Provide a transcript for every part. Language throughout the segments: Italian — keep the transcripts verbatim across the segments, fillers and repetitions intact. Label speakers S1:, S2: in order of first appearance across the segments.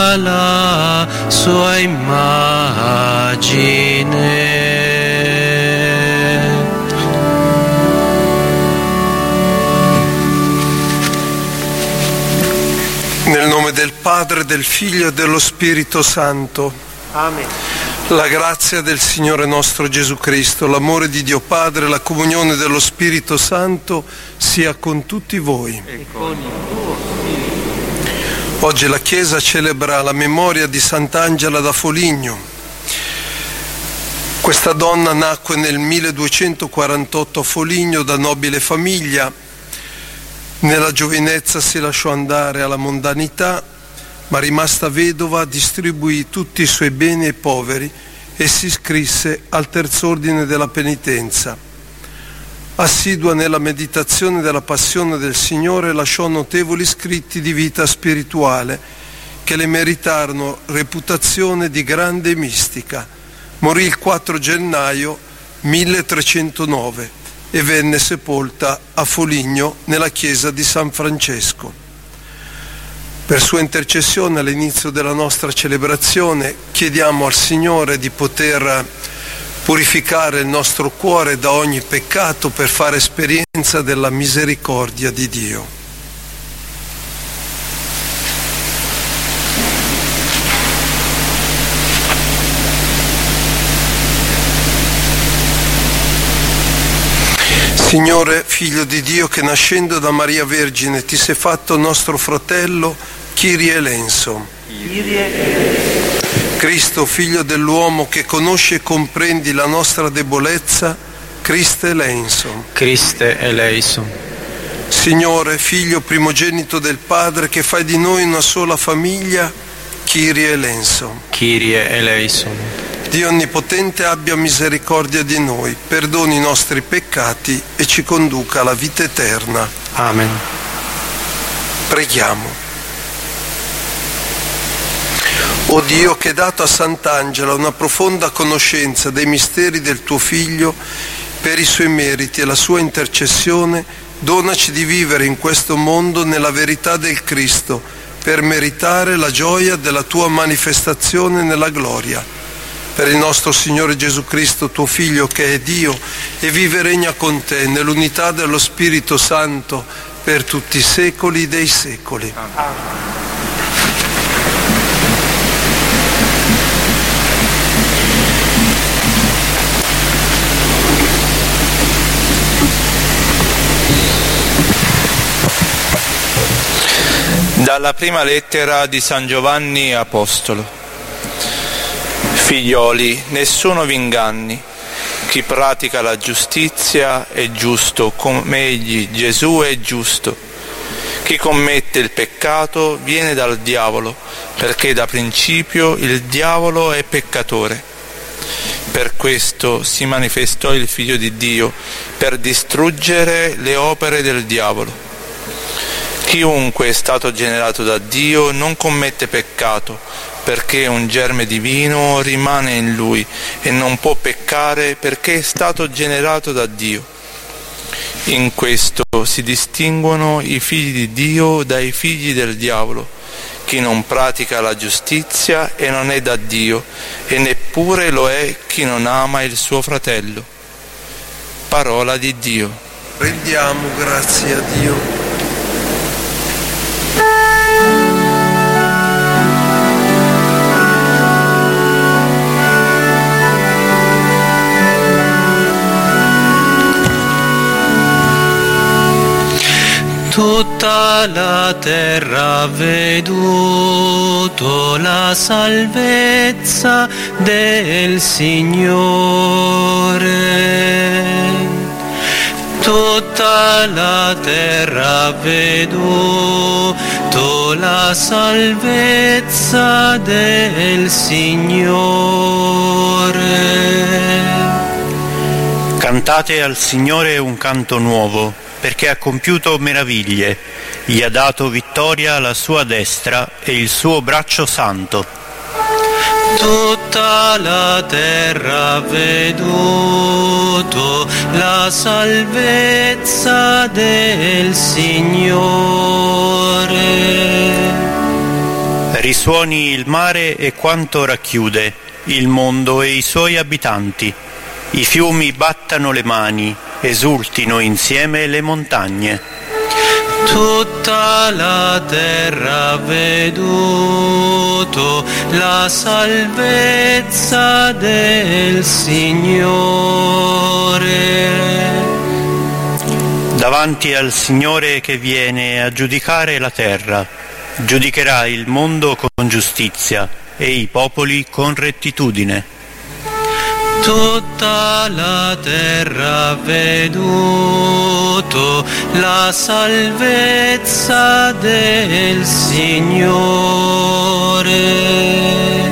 S1: tutta la sua immagine.
S2: Nel nome del Padre, del Figlio e dello Spirito Santo.
S3: Amen.
S2: La grazia del Signore nostro Gesù Cristo, l'amore di Dio Padre, la comunione dello Spirito Santo sia con tutti voi.
S3: E con il tuo spirito.
S2: Oggi la Chiesa celebra la memoria di Sant'Angela da Foligno. Questa donna nacque nel milleduecentoquarantotto a Foligno da nobile famiglia. Nella giovinezza si lasciò andare alla mondanità, ma rimasta vedova distribuì tutti i suoi beni ai poveri e si iscrisse al terz'ordine della penitenza. Assidua nella meditazione della passione del Signore, lasciò notevoli scritti di vita spirituale che le meritarono reputazione di grande mistica. Morì il quattro gennaio milletrecentonove e venne sepolta a Foligno nella chiesa di San Francesco. Per sua intercessione all'inizio della nostra celebrazione chiediamo al Signore di poter purificare il nostro cuore da ogni peccato per fare esperienza della misericordia di Dio. Signore, Figlio di Dio, che nascendo da Maria Vergine ti sei fatto nostro fratello, Kyrie eleison. Cristo, Figlio dell'uomo, che conosci e comprendi la nostra debolezza, Christe eleison.
S1: Christe eleison.
S2: Signore, Figlio primogenito del Padre, che fai di noi una sola famiglia, Kyrie eleison.
S1: Kyrie eleison.
S2: Dio Onnipotente abbia misericordia di noi, perdoni i nostri peccati e ci conduca alla vita eterna.
S1: Amen.
S2: Preghiamo. O Dio, che hai dato a Sant'Angela una profonda conoscenza dei misteri del tuo Figlio, per i suoi meriti e la sua intercessione, donaci di vivere in questo mondo nella verità del Cristo, per meritare la gioia della tua manifestazione nella gloria. Per il nostro Signore Gesù Cristo, tuo Figlio, che è Dio e vive e regna con te nell'unità dello Spirito Santo per tutti i secoli dei secoli.
S3: Amen.
S4: Dalla prima lettera di San Giovanni Apostolo. Figlioli, nessuno vi inganni. Chi pratica la giustizia è giusto, come egli, Gesù, è giusto. Chi commette il peccato viene dal diavolo, perché da principio il diavolo è peccatore. Per questo si manifestò il Figlio di Dio, per distruggere le opere del diavolo. Chiunque è stato generato da Dio non commette peccato, perché un germe divino rimane in lui e non può peccare perché è stato generato da Dio. In questo si distinguono i figli di Dio dai figli del diavolo. Chi non pratica la giustizia e non è da Dio, e neppure lo è chi non ama il suo fratello. Parola di Dio.
S2: Rendiamo grazie a Dio.
S1: Tutta la terra ha veduto la salvezza del Signore. Tutta la terra ha veduto la salvezza del Signore.
S5: Cantate al Signore un canto nuovo, perché ha compiuto meraviglie, gli ha dato vittoria alla sua destra e il suo braccio santo.
S1: Tutta la terra ha veduto la salvezza del Signore.
S5: Risuoni il mare e quanto racchiude, il mondo e i suoi abitanti. I fiumi battano le mani, esultino insieme le montagne.
S1: Tutta la terra ha veduto la salvezza del Signore.
S5: Davanti al Signore che viene a giudicare la terra, giudicherà il mondo con giustizia e i popoli con rettitudine.
S1: Tutta la terra ha veduto la salvezza del Signore.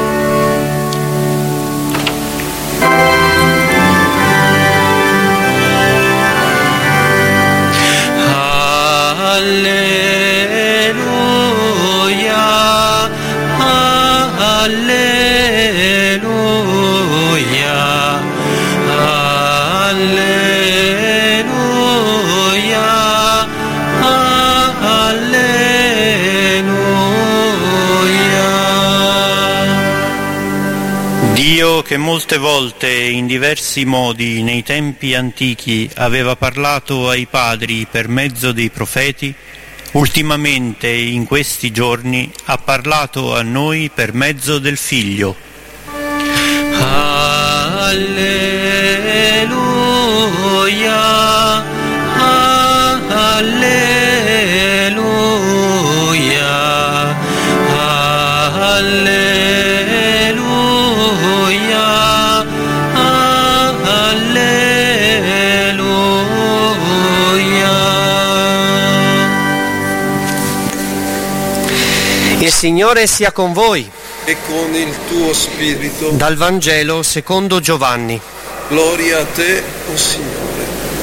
S1: Alleluia, alleluia, alleluia, alleluia.
S5: Dio, che molte volte e in diversi modi nei tempi antichi aveva parlato ai padri per mezzo dei profeti, ultimamente in questi giorni ha parlato a noi per mezzo del Figlio.
S1: Alleluia, alleluia, alleluia, alleluia.
S6: Il Signore sia con voi.
S2: E con il tuo spirito.
S6: Dal Vangelo secondo Giovanni.
S2: Gloria a te, o Signore.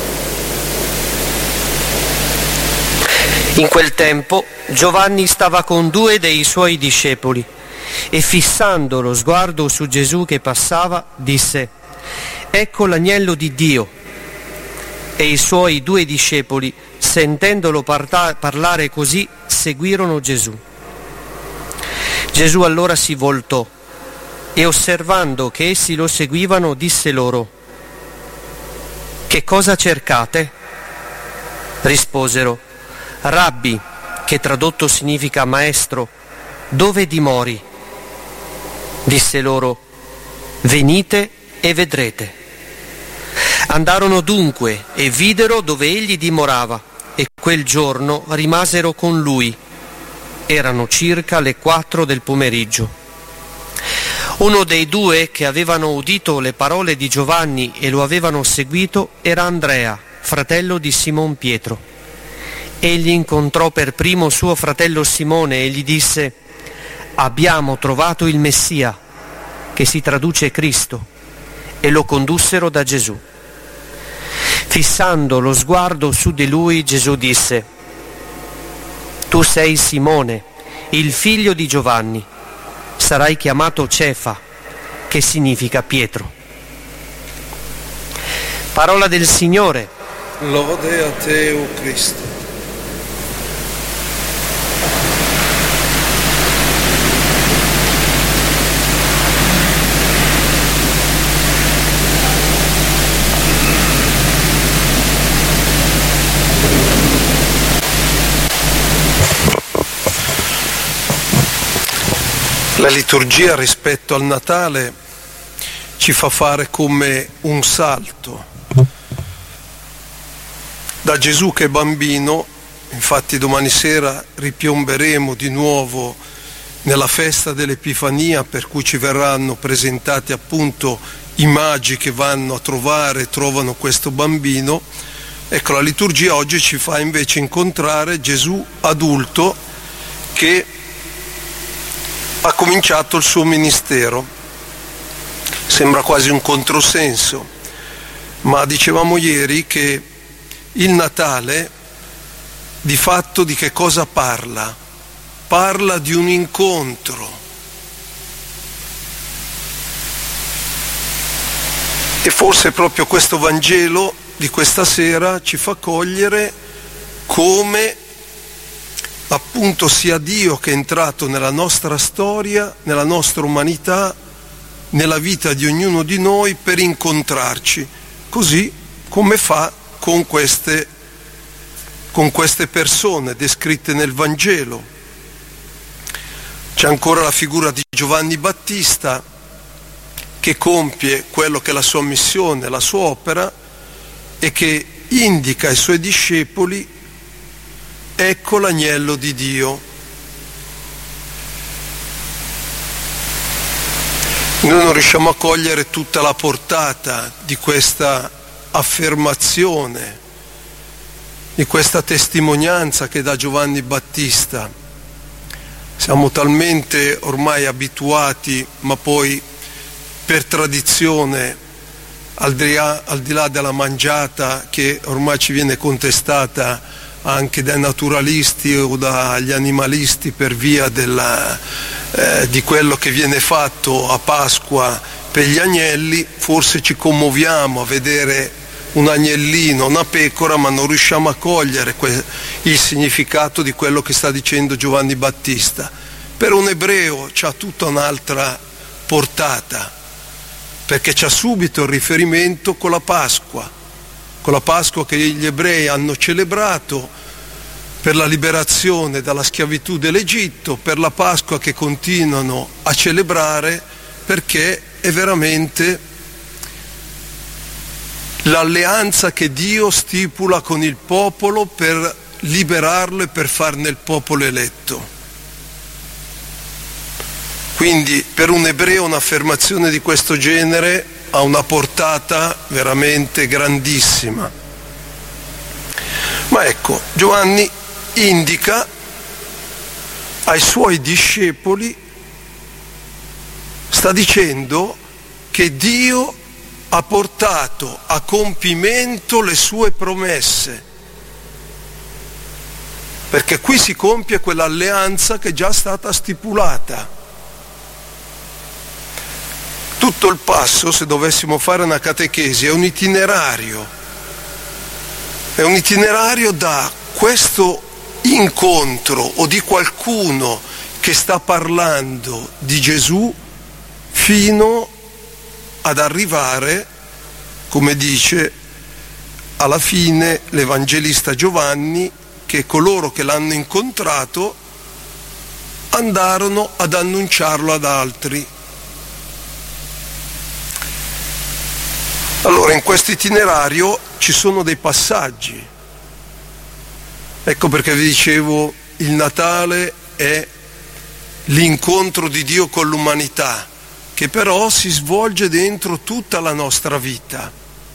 S6: In quel tempo Giovanni stava con due dei suoi discepoli e fissando lo sguardo su Gesù che passava, disse: «Ecco l'agnello di Dio». E i suoi due discepoli, sentendolo parta- parlare così, seguirono Gesù. Gesù allora si voltò e osservando che essi lo seguivano disse loro: «Che cosa cercate?» Risposero: «Rabbi», che tradotto significa maestro, «dove dimori?» Disse loro: «Venite e vedrete». Andarono dunque e videro dove egli dimorava e quel giorno rimasero con lui. Erano circa le quattro del pomeriggio. Uno dei due che avevano udito le parole di Giovanni e lo avevano seguito era Andrea, fratello di Simon Pietro. Egli incontrò per primo suo fratello Simone e gli disse: «Abbiamo trovato il Messia», che si traduce Cristo, e lo condussero da Gesù. Fissando lo sguardo su di lui, Gesù disse: «Tu sei Simone, il figlio di Giovanni. Sarai chiamato Cefa, che significa Pietro». Parola del Signore.
S2: Lode a te, o Cristo. La liturgia rispetto al Natale ci fa fare come un salto. Da Gesù che è bambino, infatti domani sera ripiomberemo di nuovo nella festa dell'Epifania, per cui ci verranno presentati appunto i magi che vanno a trovare, trovano questo bambino. Ecco, la liturgia oggi ci fa invece incontrare Gesù adulto che ha cominciato il suo ministero. Sembra quasi un controsenso, ma dicevamo ieri che il Natale di fatto di che cosa parla? Parla di un incontro. E forse proprio questo Vangelo di questa sera ci fa cogliere come appunto sia Dio che è entrato nella nostra storia, nella nostra umanità, nella vita di ognuno di noi per incontrarci, così come fa con queste, con queste persone descritte nel Vangelo. C'è ancora la figura di Giovanni Battista che compie quello che è la sua missione, la sua opera, e che indica ai suoi discepoli: ecco l'agnello di Dio. Noi non riusciamo a cogliere tutta la portata di questa affermazione, di questa testimonianza che dà Giovanni Battista. Siamo talmente ormai abituati, ma poi per tradizione, al di là, al di là della mangiata che ormai ci viene contestata anche dai naturalisti o dagli animalisti per via della, eh, di quello che viene fatto a Pasqua per gli agnelli, forse ci commuoviamo a vedere un agnellino, una pecora, ma non riusciamo a cogliere que- il significato di quello che sta dicendo Giovanni Battista. Per un ebreo c'ha tutta un'altra portata, perché c'ha subito il riferimento con la Pasqua, con la Pasqua che gli ebrei hanno celebrato per la liberazione dalla schiavitù dell'Egitto, per la Pasqua che continuano a celebrare perché è veramente l'alleanza che Dio stipula con il popolo per liberarlo e per farne il popolo eletto. Quindi per un ebreo un'affermazione di questo genere ha una portata veramente grandissima. Ma ecco, Giovanni indica ai suoi discepoli, sta dicendo che Dio ha portato a compimento le sue promesse, perché qui si compie quell'alleanza che è già stata stipulata. Tutto il passo, se dovessimo fare una catechesi, è un itinerario, è un itinerario da questo incontro o di qualcuno che sta parlando di Gesù fino ad arrivare, come dice alla fine l'Evangelista Giovanni, che coloro che l'hanno incontrato andarono ad annunciarlo ad altri. Allora, in questo itinerario ci sono dei passaggi. Ecco perché vi dicevo, il Natale è l'incontro di Dio con l'umanità, che però si svolge dentro tutta la nostra vita.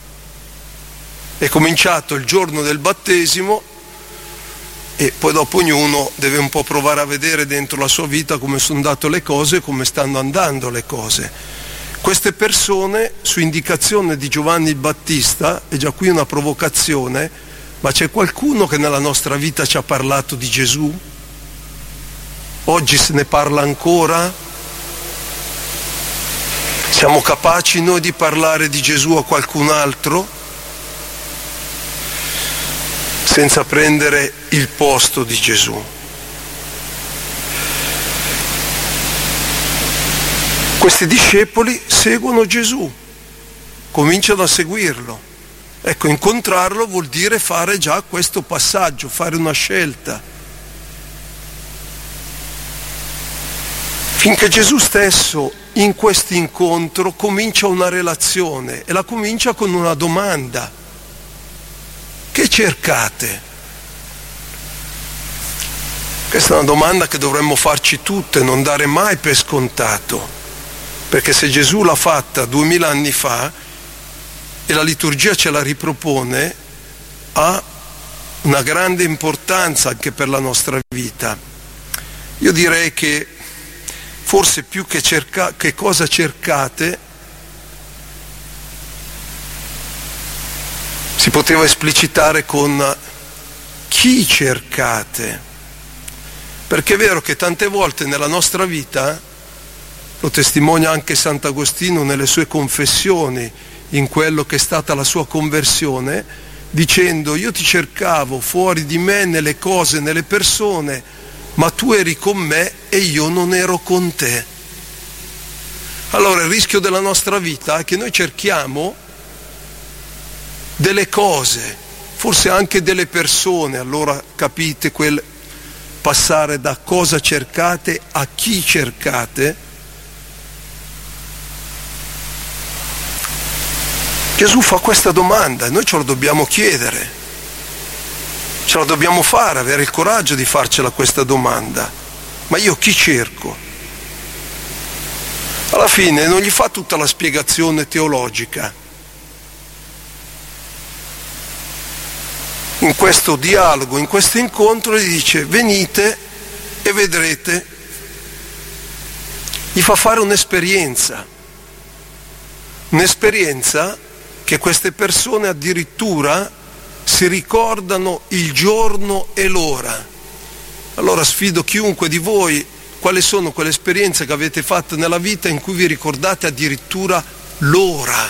S2: È cominciato il giorno del battesimo e poi dopo ognuno deve un po' provare a vedere dentro la sua vita come sono andate le cose e come stanno andando le cose. Queste persone, su indicazione di Giovanni il Battista, è già qui una provocazione, ma c'è qualcuno che nella nostra vita ci ha parlato di Gesù? Oggi se ne parla ancora? Siamo capaci noi di parlare di Gesù a qualcun altro? Senza prendere il posto di Gesù. Questi discepoli seguono Gesù, cominciano a seguirlo. Ecco, incontrarlo vuol dire fare già questo passaggio, fare una scelta. Finché Gesù stesso in questo incontro comincia una relazione e la comincia con una domanda. Che cercate? Questa è una domanda che dovremmo farci tutte, non dare mai per scontato. Perché se Gesù l'ha fatta duemila anni fa e la liturgia ce la ripropone, ha una grande importanza anche per la nostra vita. Io direi che forse più che, cerca, che cosa cercate, si poteva esplicitare con chi cercate. Perché è vero che tante volte nella nostra vita, lo testimonia anche Sant'Agostino nelle sue confessioni, in quello che è stata la sua conversione, dicendo: io ti cercavo fuori di me, nelle cose, nelle persone, ma tu eri con me e io non ero con te. Allora il rischio della nostra vita è che noi cerchiamo delle cose, forse anche delle persone, allora capite quel passare da cosa cercate a chi cercate. Gesù fa questa domanda e noi ce la dobbiamo chiedere, ce la dobbiamo fare, avere il coraggio di farcela questa domanda. Ma io chi cerco? Alla fine non gli fa tutta la spiegazione teologica. In questo dialogo, in questo incontro gli dice: venite e vedrete. Gli fa fare un'esperienza, un'esperienza che queste persone addirittura si ricordano il giorno e l'ora. Allora sfido chiunque di voi: quali sono quelle esperienze che avete fatto nella vita in cui vi ricordate addirittura l'ora,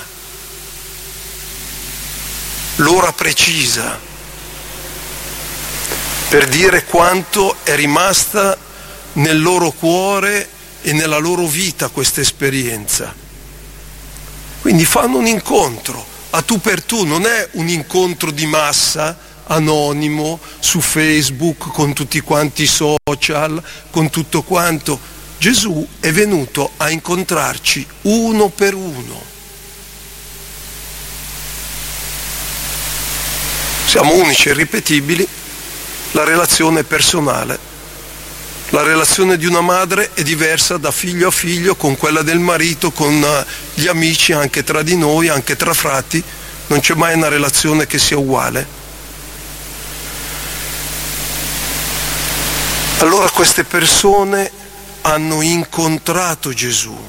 S2: l'ora precisa, per dire quanto è rimasta nel loro cuore e nella loro vita questa esperienza. Quindi fanno un incontro a tu per tu, non è un incontro di massa anonimo su Facebook con tutti quanti i social, con tutto quanto. Gesù è venuto a incontrarci uno per uno. Siamo unici e irripetibili, la relazione è personale. La relazione di una madre è diversa da figlio a figlio, con quella del marito, con gli amici, anche tra di noi, anche tra frati. Non c'è mai una relazione che sia uguale. Allora queste persone hanno incontrato Gesù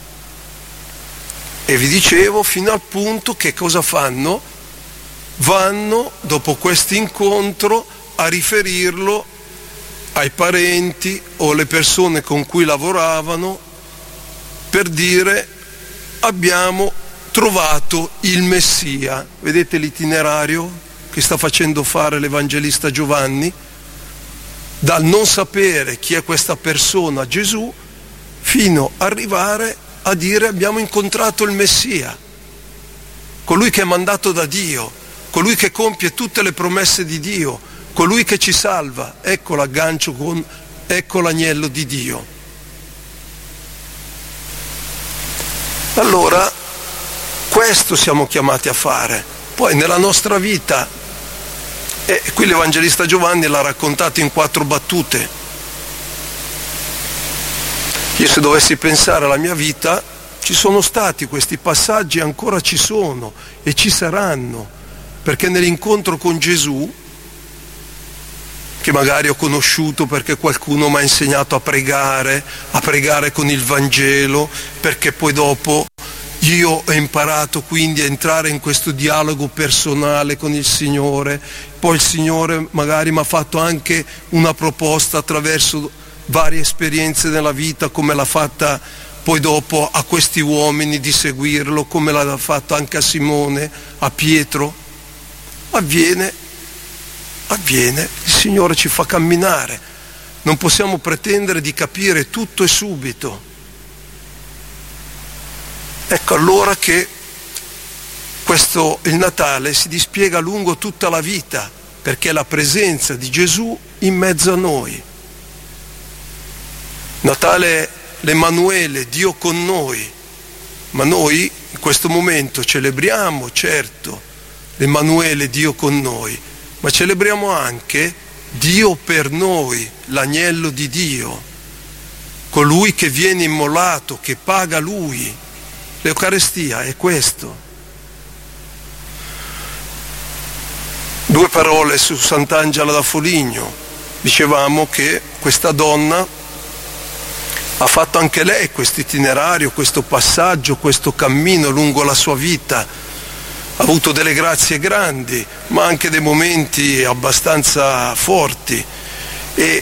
S2: e vi dicevo fino al punto che cosa fanno? Vanno dopo questo incontro a riferirlo ai parenti o alle persone con cui lavoravano per dire: abbiamo trovato il Messia. Vedete l'itinerario che sta facendo fare l'Evangelista Giovanni? Dal non sapere chi è questa persona, Gesù, fino ad arrivare a dire: abbiamo incontrato il Messia, colui che è mandato da Dio, colui che compie tutte le promesse di Dio, colui che ci salva. Ecco l'aggancio con ecco l'agnello di Dio. Allora questo siamo chiamati a fare. Poi nella nostra vita, e qui l'Evangelista Giovanni l'ha raccontato in quattro battute. Io se dovessi pensare alla mia vita, ci sono stati questi passaggi, ancora ci sono e ci saranno, perché nell'incontro con Gesù, che magari ho conosciuto perché qualcuno mi ha insegnato a pregare, a pregare con il Vangelo, perché poi dopo io ho imparato quindi a entrare in questo dialogo personale con il Signore. Poi il Signore magari mi ha fatto anche una proposta attraverso varie esperienze nella vita, come l'ha fatta poi dopo a questi uomini di seguirlo, come l'ha fatto anche a Simone, a Pietro. Avviene, avviene, il Signore ci fa camminare. Non possiamo pretendere di capire tutto e subito. Ecco allora che questo, il Natale si dispiega lungo tutta la vita, perché è la presenza di Gesù in mezzo a noi. Natale è l'Emanuele, Dio con noi, ma noi in questo momento celebriamo, certo, l'Emanuele, Dio con noi, ma celebriamo anche Dio per noi, l'agnello di Dio, colui che viene immolato, che paga Lui. L'Eucarestia è questo. Due parole su Sant'Angela da Foligno. Dicevamo che questa donna ha fatto anche lei questo itinerario, questo passaggio, questo cammino lungo la sua vita. Ha avuto delle grazie grandi, ma anche dei momenti abbastanza forti. E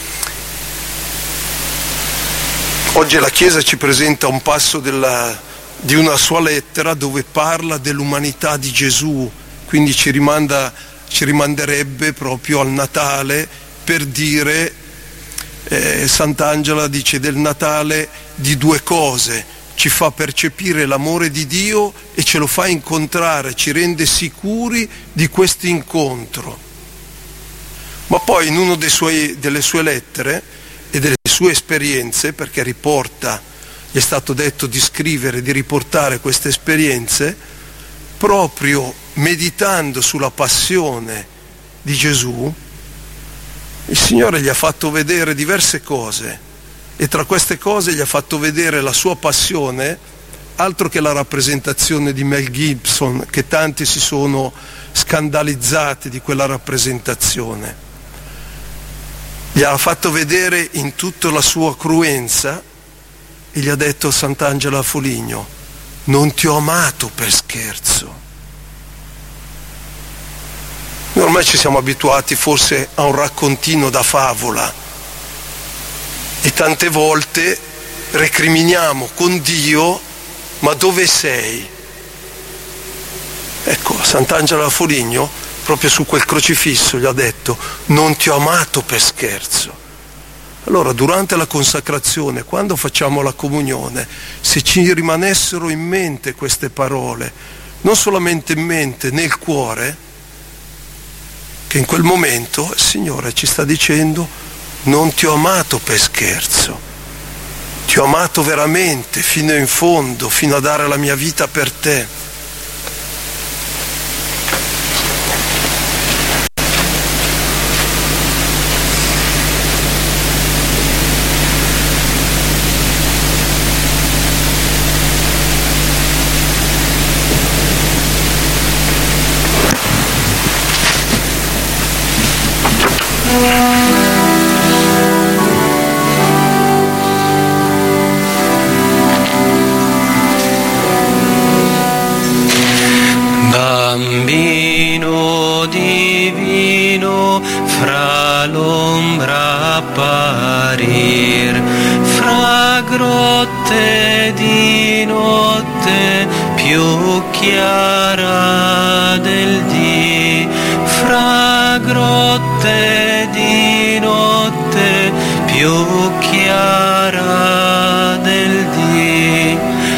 S2: oggi la Chiesa ci presenta un passo della di una sua lettera dove parla dell'umanità di Gesù, quindi ci rimanda, ci rimanderebbe proprio al Natale per dire Eh, Sant'Angela dice del Natale di due cose: ci fa percepire l'amore di Dio e ce lo fa incontrare, ci rende sicuri di questo incontro. Ma poi in una delle sue lettere e delle sue esperienze, perché riporta, gli è stato detto di scrivere, di riportare queste esperienze, proprio meditando sulla passione di Gesù, il Signore gli ha fatto vedere diverse cose, e tra queste cose gli ha fatto vedere la sua passione, altro che la rappresentazione di Mel Gibson, che tanti si sono scandalizzati di quella rappresentazione. Gli ha fatto vedere in tutta la sua cruenza e gli ha detto a Sant'Angela a Foligno: non ti ho amato per scherzo. Noi ormai ci siamo abituati forse a un raccontino da favola e tante volte recriminiamo con Dio: ma dove sei? Ecco, Sant'Angela a Foligno, proprio su quel crocifisso, gli ha detto: non ti ho amato per scherzo. Allora, durante la consacrazione, quando facciamo la comunione, se ci rimanessero in mente queste parole, non solamente in mente, nel cuore, che in quel momento il Signore ci sta dicendo: non ti ho amato per scherzo, ti ho amato veramente, fino in fondo, fino a dare la mia vita per te.
S1: Bambino divino, fra l'ombra apparir, fra grotte di notte più chiara del dì, fra grotte di notte più chiara del dì.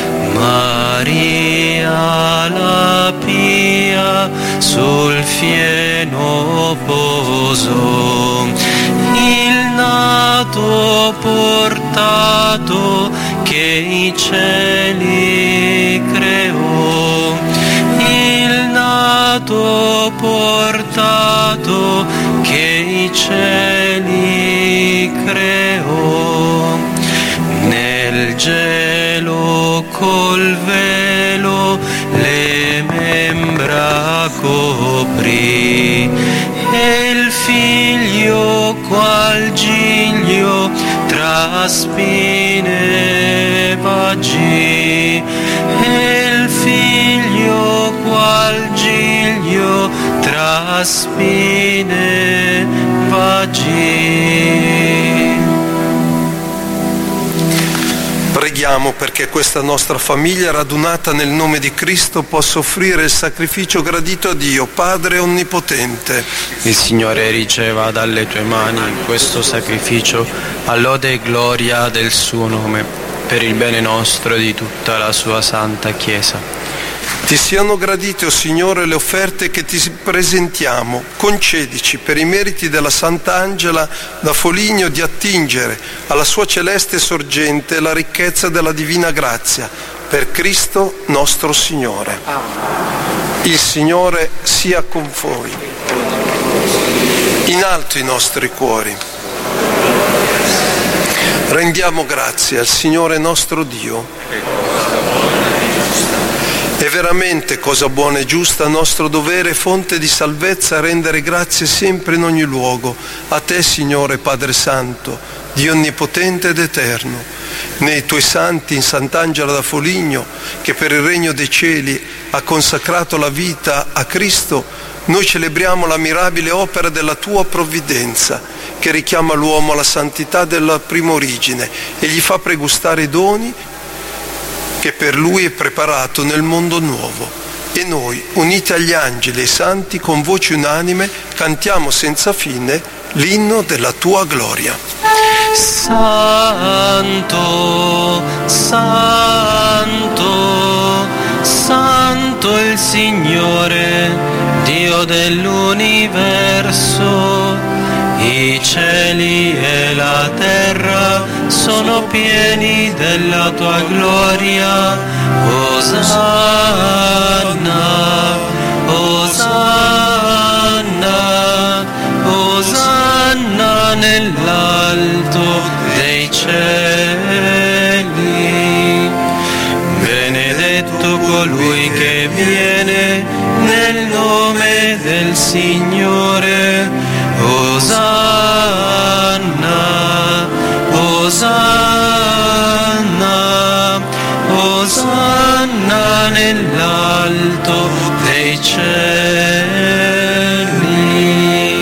S1: Maria la pia sul fieno poso, il nato portato che i cieli creò, il nato portato che i cieli creò. Nel gelo col velo le membra coprì, e il figlio qual giglio tra spine vagì, e il figlio qual giglio tra spine vagì.
S2: Preghiamo perché questa nostra famiglia radunata nel nome di Cristo possa offrire il sacrificio gradito a Dio, Padre Onnipotente.
S7: Il Signore riceva dalle tue mani questo sacrificio a lode e gloria del suo nome, per il bene nostro e di tutta la sua santa Chiesa.
S2: Ti siano gradite, o Signore, le offerte che ti presentiamo. Concedici, per i meriti della Sant'Angela da Foligno, di attingere alla sua celeste sorgente la ricchezza della divina grazia. Per Cristo nostro Signore. Il Signore sia con voi. In alto i nostri cuori. Rendiamo grazie al Signore nostro Dio. È veramente cosa buona e giusta, nostro dovere e fonte di salvezza, rendere grazie sempre in ogni luogo a te, Signore Padre Santo, Dio onnipotente ed eterno, nei tuoi santi, in Sant'Angela da Foligno, che per il regno dei cieli ha consacrato la vita a Cristo. Noi celebriamo la mirabile opera della tua provvidenza, che richiama l'uomo alla santità della prima origine e gli fa pregustare i doni che per lui è preparato nel mondo nuovo. E noi, uniti agli angeli e ai santi, con voce unanime, cantiamo senza fine l'inno della tua gloria.
S1: Santo, Santo, Santo il Signore, Dio dell'universo. I cieli e la terra sono pieni della tua gloria. Osanna, Osanna, Osanna nell'alto dei cieli. Benedetto colui che viene nel nome del Signore. Osanna, Osanna, Osanna nell'alto dei cieli.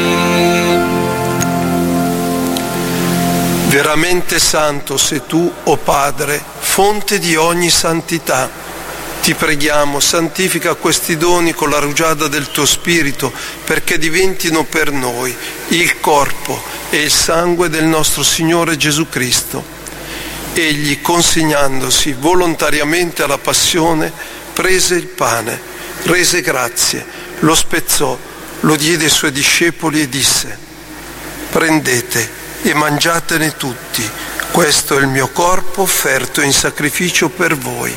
S2: Veramente santo sei tu, o Padre, fonte di ogni santità. Ti preghiamo, santifica questi doni con la rugiada del tuo Spirito, perché diventino per noi il corpo e il sangue del nostro Signore Gesù Cristo. Egli, consegnandosi volontariamente alla passione, prese il pane, rese grazie, lo spezzò, lo diede ai suoi discepoli e disse: prendete e mangiatene tutti, questo è il mio corpo offerto in sacrificio per voi.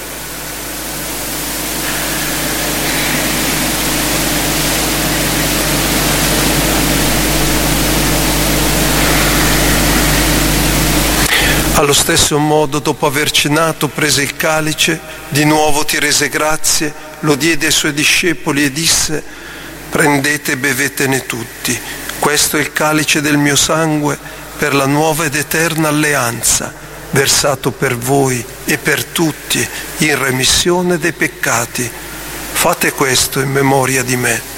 S2: Allo stesso modo, dopo aver cenato, prese il calice, di nuovo ti rese grazie, lo diede ai suoi discepoli e disse: prendete e bevetene tutti, questo è il calice del mio sangue per la nuova ed eterna alleanza, versato per voi e per tutti in remissione dei peccati. Fate questo in memoria di me.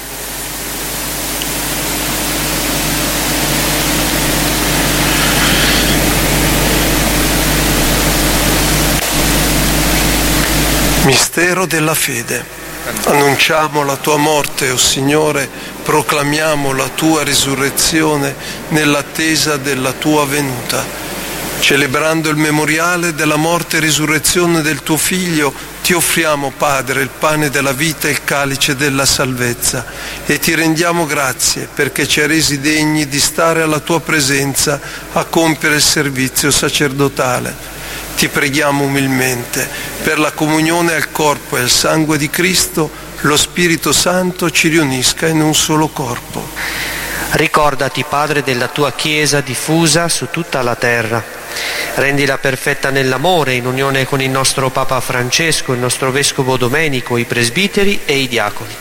S2: Mistero della fede. Annunciamo la tua morte, o Signore, proclamiamo la tua risurrezione nell'attesa della tua venuta. Celebrando il memoriale della morte e risurrezione del tuo Figlio, ti offriamo, Padre, il pane della vita e il calice della salvezza, e ti rendiamo grazie perché ci hai resi degni di stare alla tua presenza a compiere il servizio sacerdotale. Ti preghiamo umilmente, per la comunione al corpo e al sangue di Cristo, lo Spirito Santo ci riunisca in un solo corpo.
S6: Ricordati, Padre, della tua Chiesa diffusa su tutta la terra. Rendila perfetta nell'amore, in unione con il nostro Papa Francesco, il nostro Vescovo Domenico, i presbiteri e i diaconi.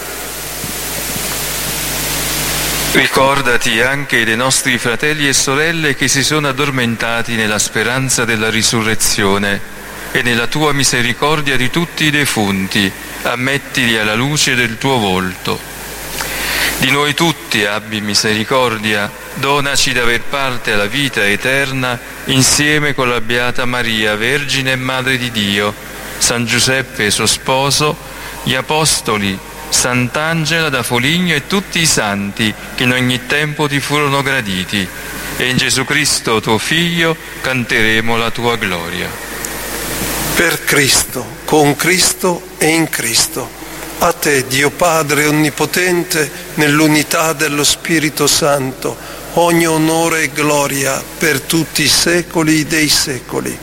S8: Ricordati anche dei nostri fratelli e sorelle che si sono addormentati nella speranza della risurrezione, e nella tua misericordia di tutti i defunti ammettili alla luce del tuo volto. Di noi tutti abbi misericordia, donaci d'aver parte alla vita eterna insieme con la Beata Maria, Vergine e Madre di Dio, San Giuseppe suo sposo, gli Apostoli, Sant'Angela da Foligno e tutti i santi che in ogni tempo ti furono graditi, e in Gesù Cristo tuo Figlio canteremo la tua gloria.
S2: Per Cristo, con Cristo e in Cristo, a te, Dio Padre Onnipotente, nell'unità dello Spirito Santo, ogni onore e gloria per tutti i secoli dei secoli.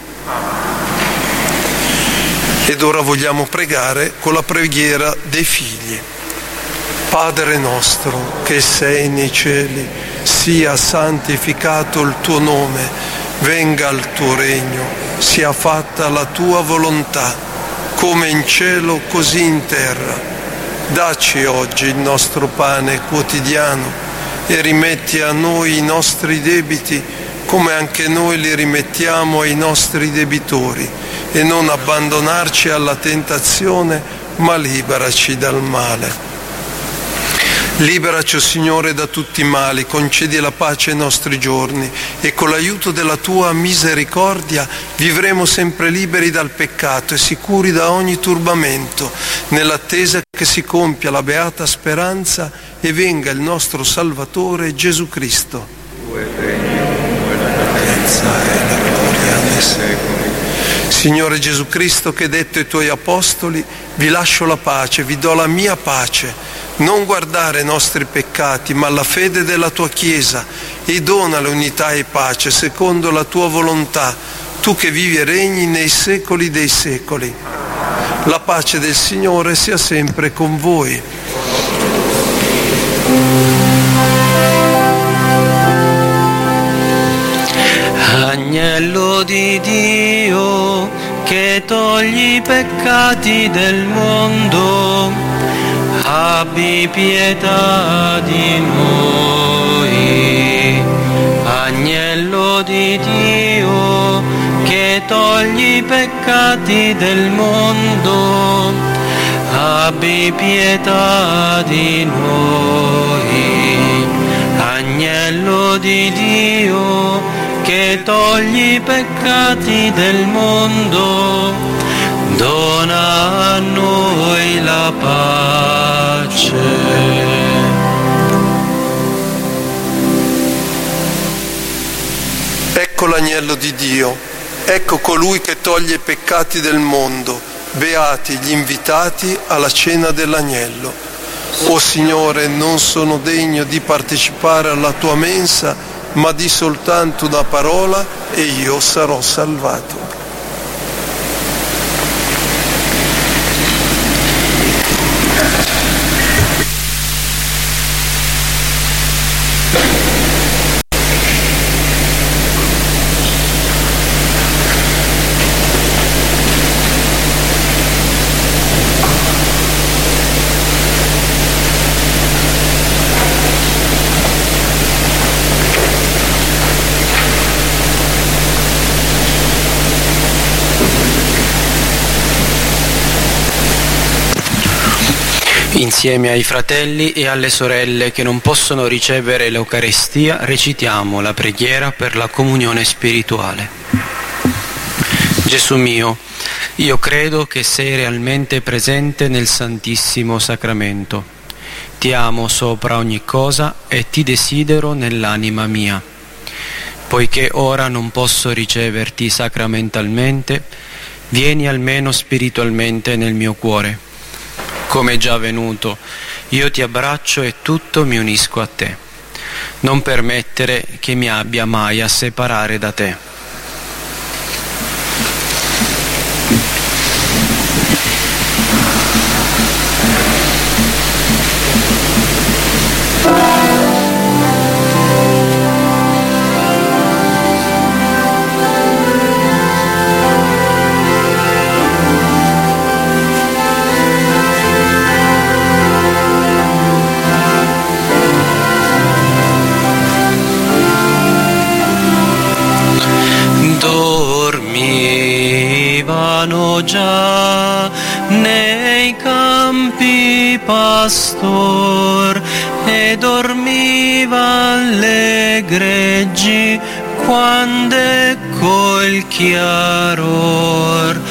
S2: Ed ora vogliamo pregare con la preghiera dei figli. Padre nostro che sei nei cieli, sia santificato il tuo nome, venga il tuo regno, sia fatta la tua volontà, come in cielo così in terra. Dacci oggi il nostro pane quotidiano e rimetti a noi i nostri debiti, come anche noi li rimettiamo ai nostri debitori, e non abbandonarci alla tentazione, ma liberaci dal male. Liberaci, o Signore, da tutti i mali, concedi la pace ai nostri giorni, e con l'aiuto della tua misericordia vivremo sempre liberi dal peccato e sicuri da ogni turbamento, nell'attesa che si compia la beata speranza e venga il nostro Salvatore Gesù Cristo. potenza e la gloria nei secoli. Signore Gesù Cristo, che hai detto ai tuoi apostoli: vi lascio la pace, vi do la mia pace, non guardare i nostri peccati ma la fede della tua Chiesa, e dona l'unità e pace secondo la tua volontà, tu che vivi e regni nei secoli dei secoli. La pace del Signore sia sempre con voi.
S7: Agnello di Dio, che togli i peccati del mondo, abbi pietà di noi. Agnello di Dio, che togli i peccati del mondo, abbi pietà di noi. Agnello di Dio, che togli i peccati del mondo, dona a noi la pace.
S2: Ecco l'agnello di Dio, ecco colui che toglie i peccati del mondo. Beati gli invitati alla cena dell'agnello. O Signore, non sono degno di partecipare alla tua mensa, ma di soltanto una parola e io sarò salvato.
S7: Insieme ai fratelli e alle sorelle che non possono ricevere l'Eucaristia, recitiamo la preghiera per la comunione spirituale. Gesù mio, io credo che sei realmente presente nel Santissimo Sacramento. Ti amo sopra ogni cosa e ti desidero nell'anima mia. Poiché ora non posso riceverti sacramentalmente, vieni almeno spiritualmente nel mio cuore. Come è già avvenuto, io ti abbraccio e tutto mi unisco a te. Non permettere che mi abbia mai a separare da te. Dormivano già nei campi pastor e dormivan le greggi quando ecco il chiaror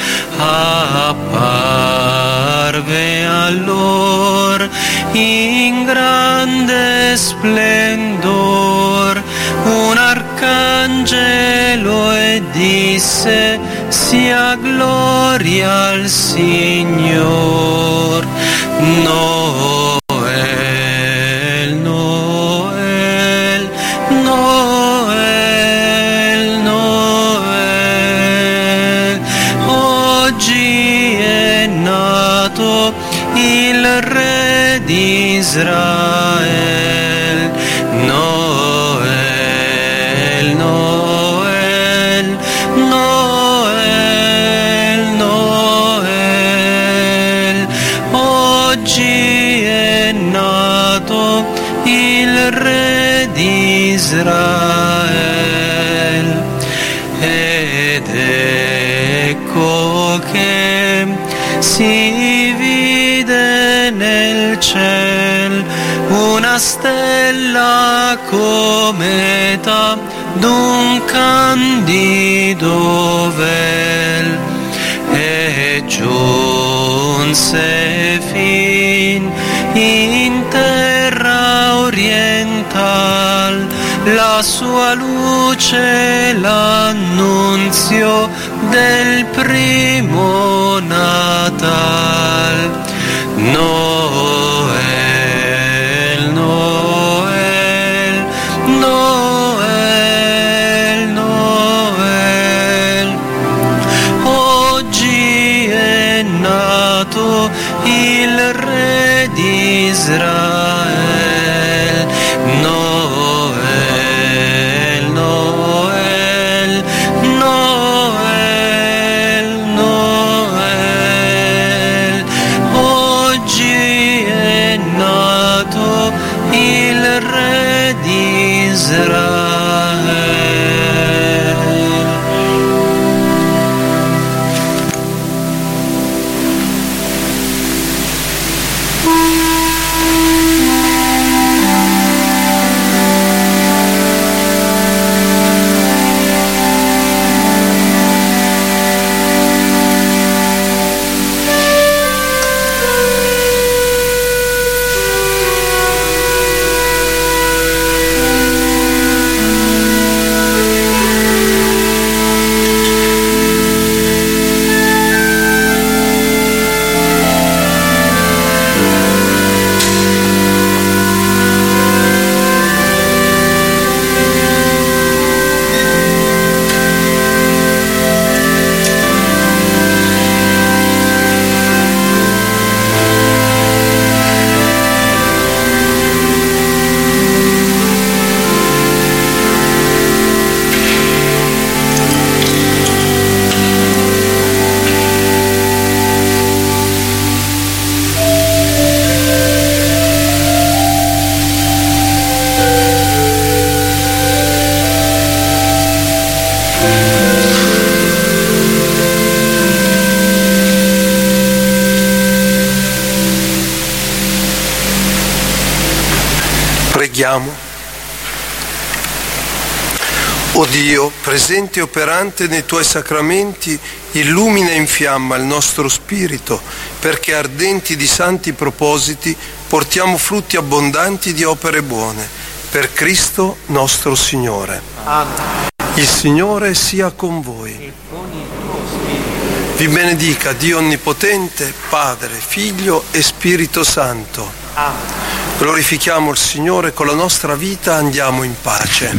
S7: apparve allor in grande splendor un arcangelo e disse: sia gloria al Signor. Noel, Noel, Noel, Noel, oggi è nato il Re di Israel. Noel, Noel, Noel, Noel, oggi è nato il Re di Israel. Ed ecco che si vide nel ciel una stella cometa d'un candido vel e giunse fin in terra oriental la
S1: la sua luce l'annunzio del primo Natal. Noel, Noel, Noel, Noel. Oggi è nato il Re di Israele. Noel, Noel, Noel, Noel. Oggi è nato il Re di Israele.
S2: Preghiamo. O Dio, presente e operante nei Tuoi sacramenti, illumina e infiamma il nostro spirito, perché ardenti di santi propositi portiamo frutti abbondanti di opere buone. Per Cristo nostro Signore.
S3: Amen.
S2: Il Signore sia con voi.
S3: E con il tuo spirito.
S2: Vi benedica Dio Onnipotente, Padre, Figlio e Spirito Santo.
S3: Amen.
S2: Glorifichiamo il Signore, con la nostra vita andiamo in pace.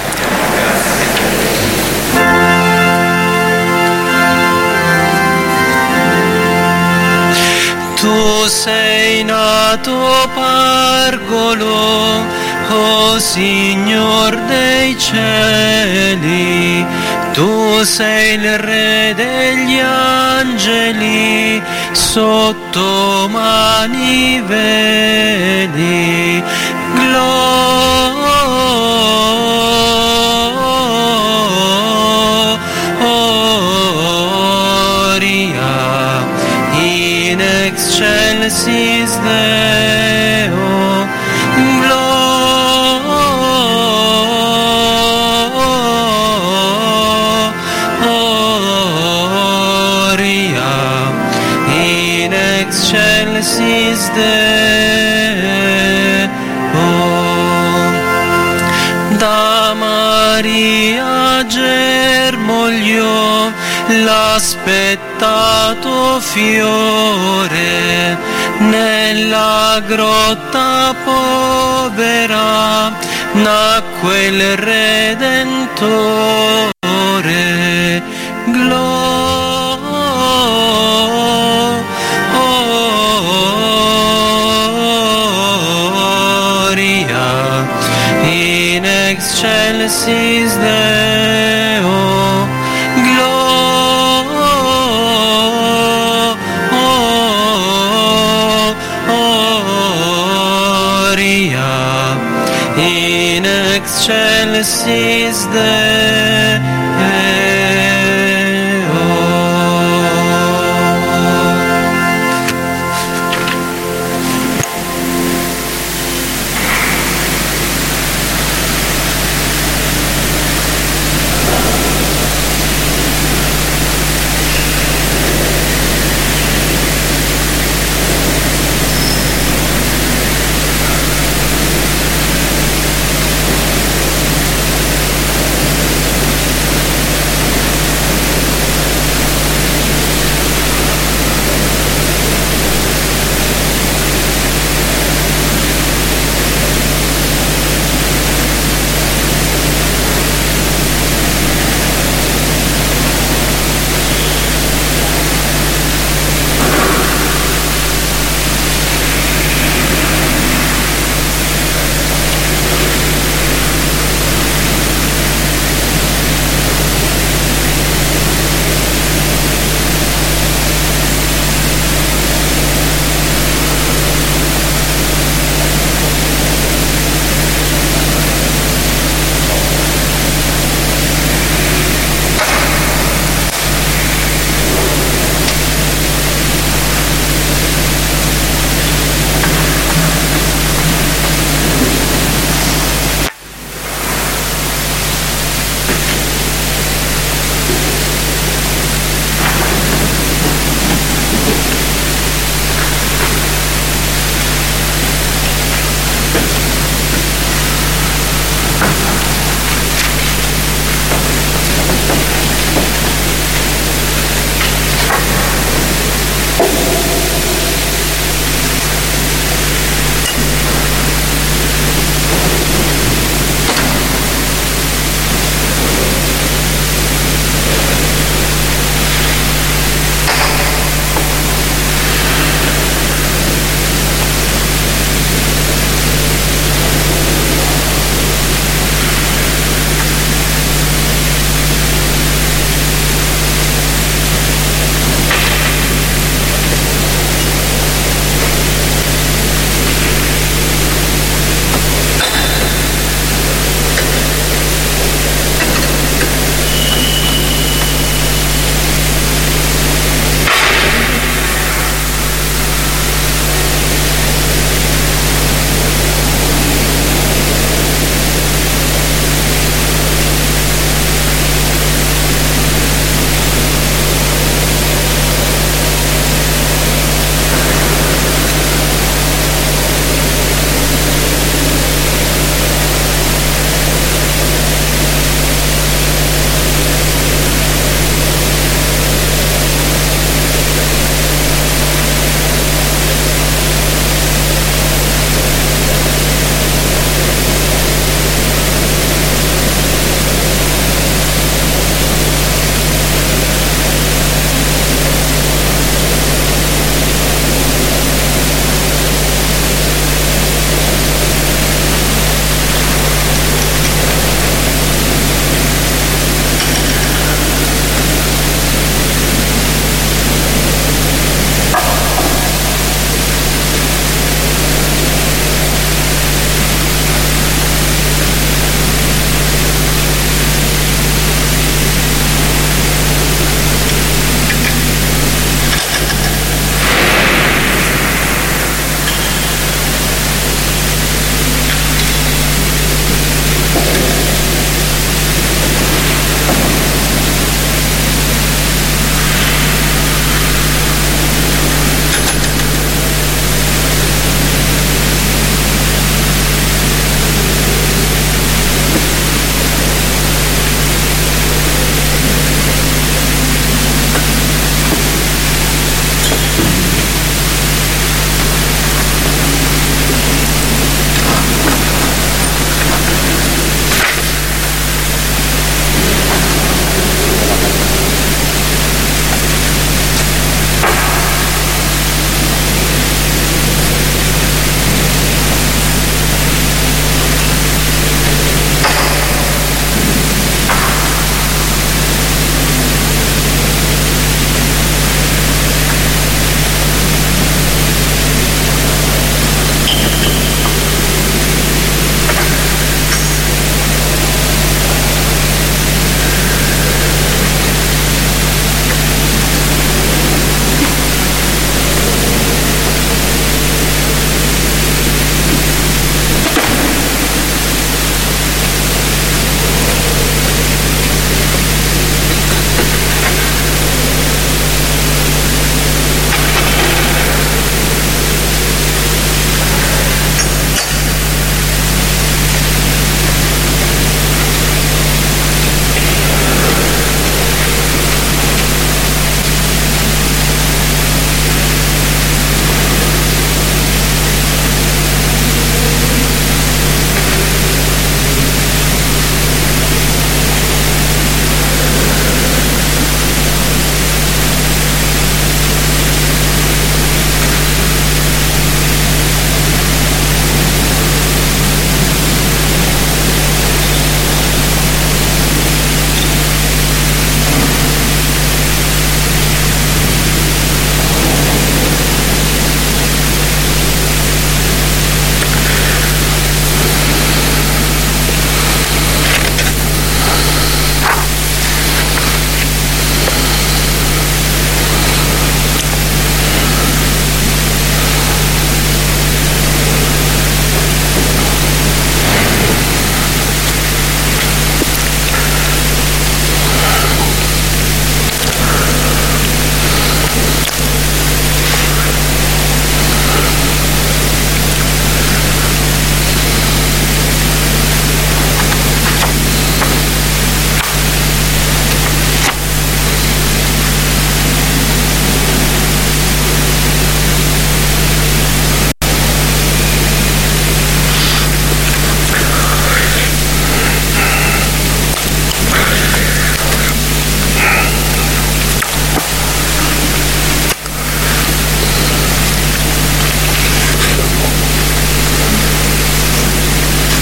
S1: Tu sei nato pargolo, o Signor dei cieli, tu sei il Re degli angeli, sotto maniveli, gloria in excelsis Deo, gloria in excelsis Deo. Da Maria germogliò l'aspettato fiore, nella grotta povera nacque il Redentore.